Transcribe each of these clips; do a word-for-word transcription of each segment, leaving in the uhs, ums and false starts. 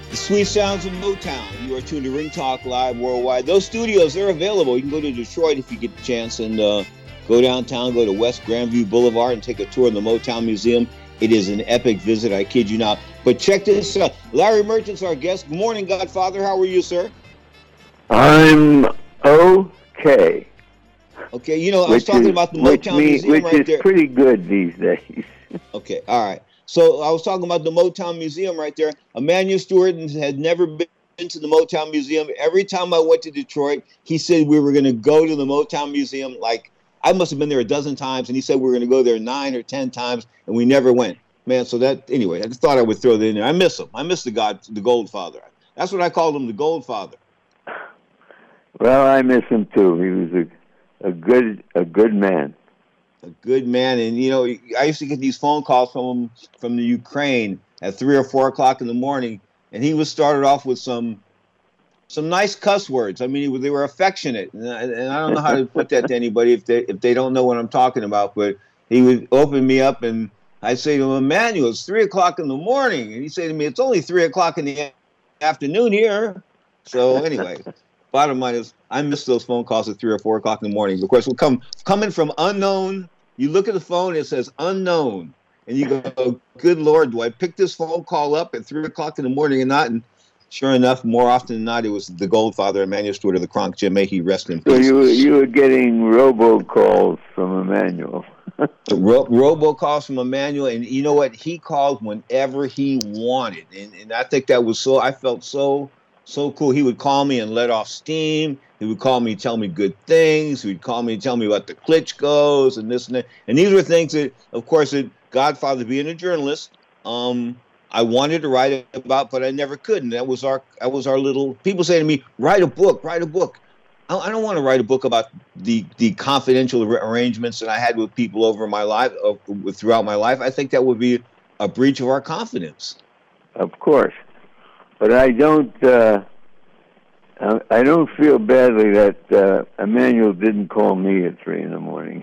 The sweet sounds of Motown. You are tuned to Ring Talk Live Worldwide. Those studios, they're available. You can go to Detroit if you get the chance and uh, go downtown, go to West Grandview Boulevard and take a tour of the Motown Museum. It is an epic visit, I kid you not. But check this out. Larry Merchant's our guest. Good morning, Godfather. How are you, sir? I'm okay. Okay, you know, I was talking is, about the Motown me, Museum which right is there. Pretty good these days. Okay, all right. So I was talking about the Motown Museum right there. Emmanuel Stewart had never been to the Motown Museum. Every time I went to Detroit, he said we were going to go to the Motown Museum. Like, I must have been there a dozen times, and he said we were going to go there nine or ten times, and we never went. Man, so that, anyway, I just thought I would throw that in there. I miss him. I miss the God, the Gold Father. That's what I called him, the Gold Father. Well, I miss him too. He was a, a good a good man. A good man. And, you know, I used to get these phone calls from him from the Ukraine at three or four o'clock in the morning, and he was started off with some some nice cuss words. I mean, he, they were affectionate, and I, and I don't know how to put that to anybody if they if they don't know what I'm talking about. But he would open me up, and I'd say to him, Emmanuel, it's three o'clock in the morning, and he'd say to me, it's only three o'clock in the afternoon here. So anyway, bottom line is, I miss those phone calls at three or four o'clock in the morning. Of course, we'll come coming from unknown. You look at the phone, it says unknown. And you go, good Lord, do I pick this phone call up at three o'clock in the morning or not? And sure enough, more often than not, it was the Goldfather, Emmanuel Stewart of the Kronk Gym. May he rest in peace. So you were, you were getting robocalls from Emmanuel. Ro- robocalls from Emmanuel. And you know what? He called whenever he wanted. And, and I think that was so, I felt so, so cool. He would call me and let off steam. He would call me, tell me good things. He would call me and tell me about the Klitschko's and this and that. And these were things that, of course, that Godfather, being a journalist, um, I wanted to write about, but I never could. And that was our, that was our little. People say to me, "Write a book, write a book." I, I don't want to write a book about the the confidential arrangements that I had with people over my life, uh, throughout my life. I think that would be a breach of our confidence. Of course, but I don't. Uh... I don't feel badly that uh, Emmanuel didn't call me at three in the morning.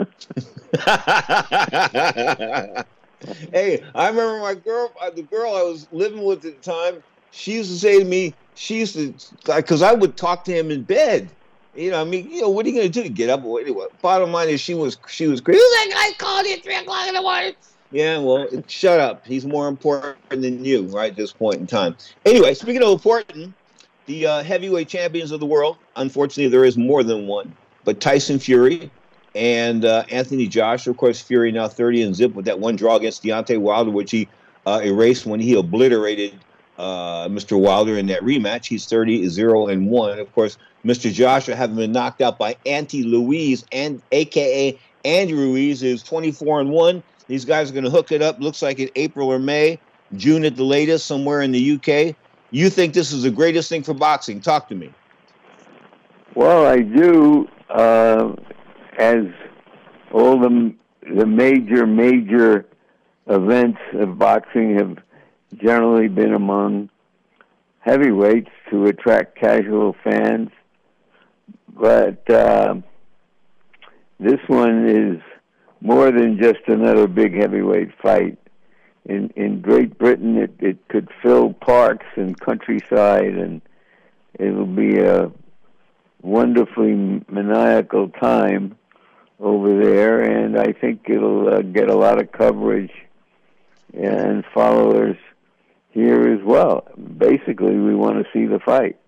Hey, I remember my girl, the girl I was living with at the time. She used to say to me, she used to, because I would talk to him in bed. You know, I mean, you know, what are you going to do? Get up? Anyway, bottom line is, she was, she was crazy. Who's that guy calling you at three o'clock in the morning? Yeah, well, shut up. He's more important than you, right? At this point in time. Anyway, speaking of important. The uh, heavyweight champions of the world, unfortunately, there is more than one. But Tyson Fury and uh, Anthony Joshua, of course, Fury now thirty and zip with that one draw against Deontay Wilder, which he uh, erased when he obliterated uh, Mister Wilder in that rematch. He's thirty, zero, and one. Of course, Mister Joshua, having been knocked out by Andy Ruiz, and a k a. Andy Ruiz, is twenty-four and one. These guys are going to hook it up, looks like in April or May, June at the latest, somewhere in the U K. You think this is the greatest thing for boxing? Talk to me. Well, I do. Uh, as all the the major major events of boxing have generally been among heavyweights to attract casual fans, but uh, this one is more than just another big heavyweight fight. In in Great Britain, it, it could fill parks and countryside, and it'll be a wonderfully maniacal time over there, and I think it'll uh, get a lot of coverage and followers here as well. Basically, we want to see the fight.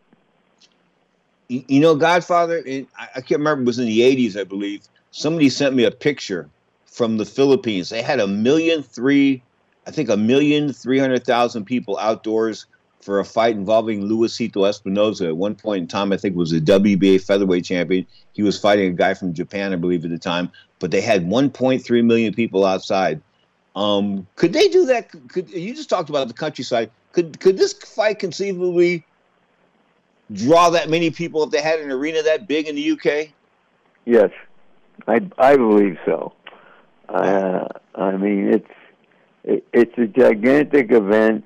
You, you know, Godfather, it, I, I can't remember, it was in the eighties, I believe. Somebody sent me a picture from the Philippines. They had a million three... I think a million three hundred thousand people outdoors for a fight involving Luisito Espinosa. At one point in time, I think was a W B A featherweight champion. He was fighting a guy from Japan, I believe, at the time. But they had one point three million people outside. Um, could they do that? Could you just talked about the countryside? Could could this fight conceivably draw that many people if they had an arena that big in the U K? Yes, I I believe so. Uh, I mean, it's. It's a gigantic event,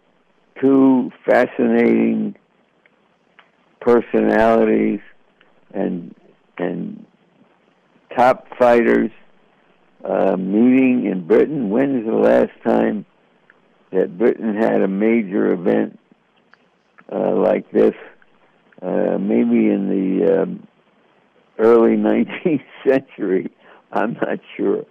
two fascinating personalities and and top fighters uh, meeting in Britain. When is the last time that Britain had a major event uh, like this, uh, maybe in the um, early nineteenth century. I'm not sure.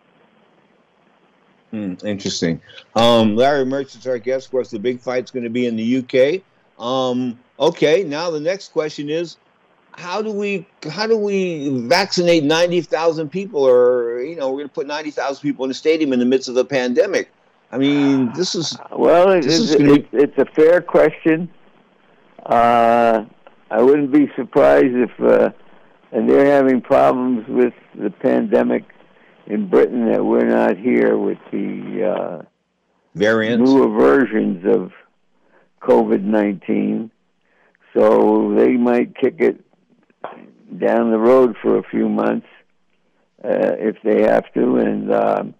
Hmm, interesting. Um, Larry Merchant's our guest. Of course, the big fight's going to be in the U K. Um, okay, now the next question is, how do we how do we vaccinate ninety thousand people, or you know, we're going to put ninety thousand people in the stadium in the midst of the pandemic? I mean, this is well, it, this it, is going to it, be. it's a fair question. Uh, I wouldn't be surprised if, uh, and they're having problems with the pandemic in Britain, that we're not here with the uh, Variants. newer versions of COVID nineteen. So they might kick it down the road for a few months uh, if they have to. And um,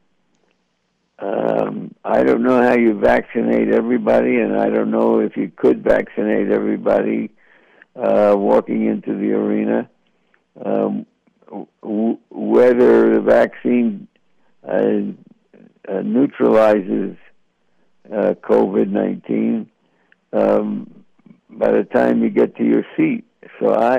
um, I don't know how you vaccinate everybody, and I don't know if you could vaccinate everybody uh, walking into the arena. Um, w- whether the vaccine uh, uh, neutralizes uh, COVID nineteen um, by the time you get to your seat. So I,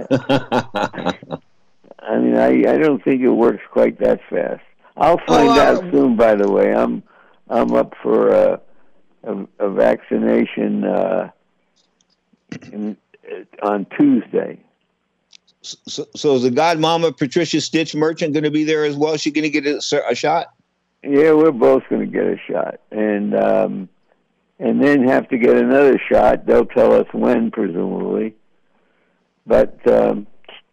I mean, I, I don't think it works quite that fast. I'll find oh, out uh, soon. By the way, I'm I'm up for a, a, a vaccination uh, in, on Tuesday. So, so is the godmama Patricia Stitch Merchant going to be there as well? Is she going to get a, a shot? Yeah, we're both going to get a shot, and um, and then have to get another shot. They'll tell us when, presumably. But um,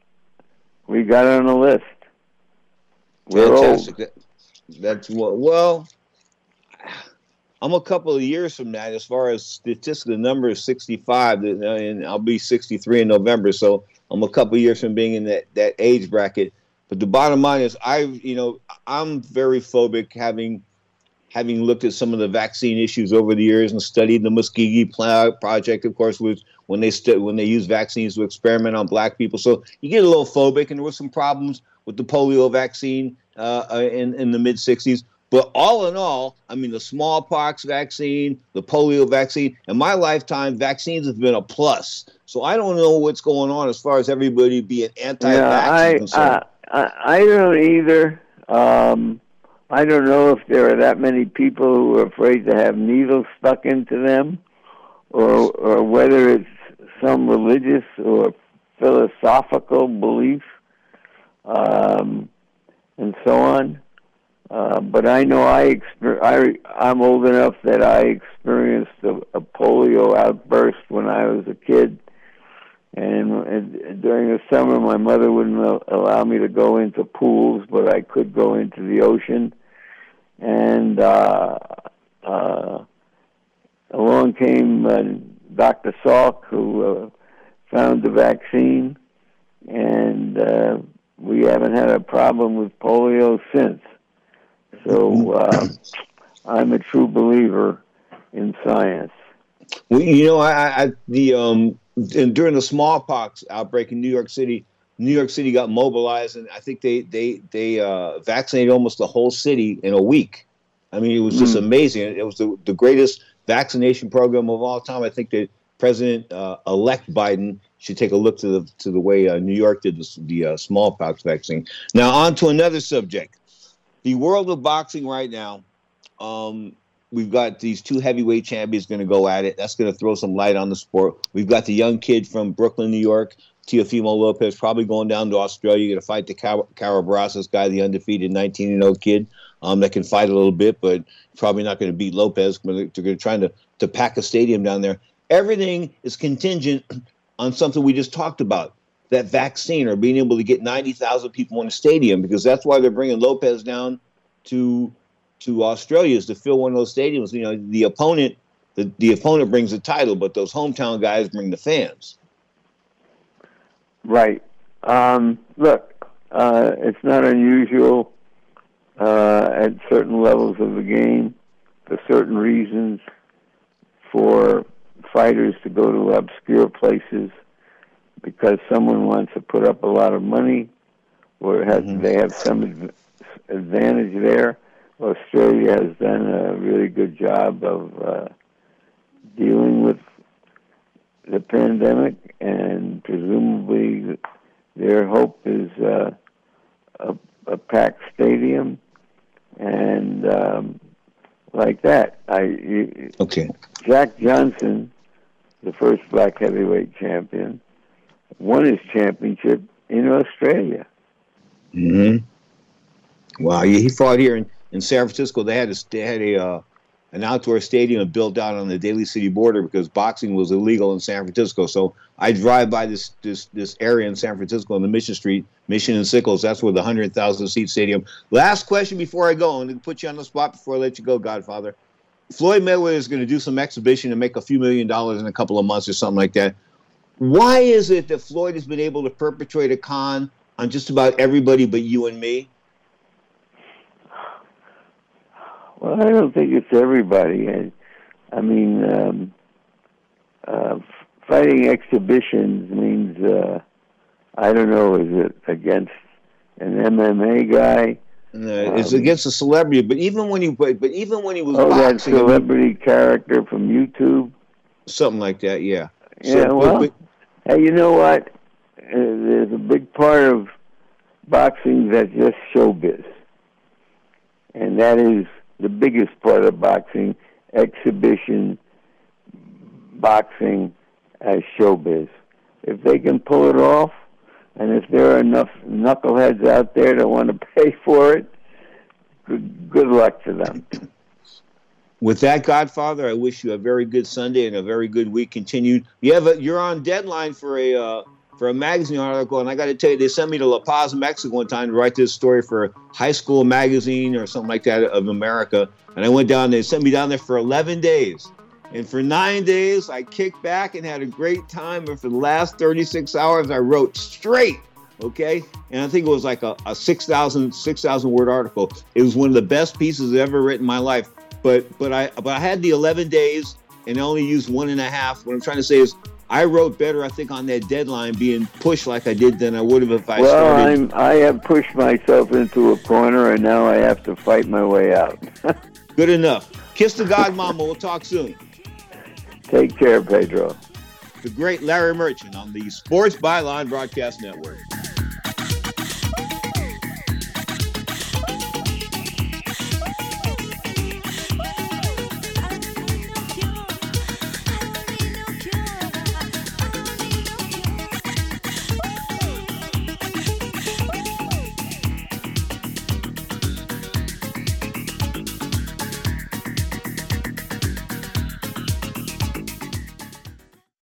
we got on the list. We're Fantastic. old. That, that's well, well. I'm a couple of years from that. As far as statistically, the number is sixty-five, and I'll be sixty-three in November. So I'm a couple of years from being in that, that age bracket. But the bottom line is, I, you know, I'm very phobic, having having looked at some of the vaccine issues over the years and studied the Muskegee Project, of course, which when they st- when they use vaccines to experiment on black people. So you get a little phobic, and there were some problems with the polio vaccine uh, in in the mid sixties. But all in all, I mean, the smallpox vaccine, the polio vaccine, in my lifetime, vaccines have been a plus. So I don't know what's going on as far as everybody being Yeah, anti-vax is I, concerned. I I don't either. Um, I don't know if there are that many people who are afraid to have needles stuck into them, or or whether it's some religious or philosophical belief, um, and so on. Uh, but I know I, exper- I I'm old enough that I experienced a, a polio outburst when I was a kid, and, and during the summer my mother wouldn't allow me to go into pools, but I could go into the ocean. And uh, uh, along came uh, Doctor Salk, who uh, found the vaccine, and uh, we haven't had a problem with polio since. So uh, I'm a true believer in science. Well, you know, I, I the um and during the smallpox outbreak in New York City, New York City got mobilized, and I think they they they uh, vaccinated almost the whole city in a week. I mean, it was just Mm. amazing. It was the, the greatest vaccination program of all time. I think that President uh, elect Biden should take a look to the to the way uh, New York did the, the uh, smallpox vaccine. Now, on to another subject. The world of boxing right now, um, we've got these two heavyweight champions going to go at it. That's going to throw some light on the sport. We've got the young kid from Brooklyn, New York, Teofimo Lopez, probably going down to Australia, going to fight the Car- Carabrasas guy, the undefeated nineteen and oh kid um, that can fight a little bit, but probably not going to beat Lopez. But they're going to trying to, to pack a stadium down there. Everything is contingent on something we just talked about. That vaccine, or being able to get ninety thousand people in the stadium, because that's why they're bringing Lopez down to to Australia, is to fill one of those stadiums. You know, the opponent, the, the opponent brings the title, but those hometown guys bring the fans. Right. Um, look, uh, it's not unusual uh, at certain levels of the game, for certain reasons, for fighters to go to obscure places because someone wants to put up a lot of money, or has, mm-hmm. they have some adv- advantage there. Australia has done a really good job of uh, dealing with pandemic, and presumably their hope is uh, a, a packed stadium, and um, like that. I you, okay. Jack Johnson, the first black heavyweight champion, won his championship in Australia. Mm-hmm. Wow, yeah, he fought here in, in San Francisco. They had a they had a uh, an outdoor stadium built out on the Daly City border because boxing was illegal in San Francisco. So I drive by this this this area in San Francisco on the Mission Street, Mission and Sickles. That's where the hundred thousand seat stadium. Last question before I go, I'm going to put you on the spot before I let you go, Godfather. Floyd Mayweather is going to do some exhibition and make a few million dollars in a couple of months or something like that. Why is it that Floyd has been able to perpetrate a con on just about everybody but you and me? Well, I don't think it's everybody. I, I mean, um, uh, fighting exhibitions means, uh, I don't know, is it against an M M A guy? Uh, it's um, against a celebrity, but even when he, but, but even when he was oh, boxing, that celebrity I mean, character from YouTube, something like that, yeah. Yeah, so, well, but, but, hey, you know what? Uh, there's a big part of boxing that's just showbiz, and that is the biggest part of boxing, exhibition boxing as showbiz. If they can pull it off, and if there are enough knuckleheads out there that want to pay for it, good, good luck to them. With that, Godfather, I wish you a very good Sunday and a very good week continued. You have a, you're on deadline for a uh, for a magazine article, and I got to tell you, they sent me to La Paz, Mexico one time to write this story for a high school magazine or something like that of America. And I went down, they sent me down there for eleven days. And for nine days, I kicked back and had a great time. And for the last thirty-six hours, I wrote straight, okay? And I think it was like a, a six thousand word article. It was one of the best pieces I've ever written in my life. But but I but I had the eleven days and I only used one and a half. What I'm trying to say is I wrote better, I think, on that deadline being pushed like I did than I would have if I well, started. Well, I have pushed myself into a corner, and now I have to fight my way out. Good enough. Kiss the God Mama. We'll talk soon. Take care, Pedro. The great Larry Merchant on the Sports Byline Broadcast Network.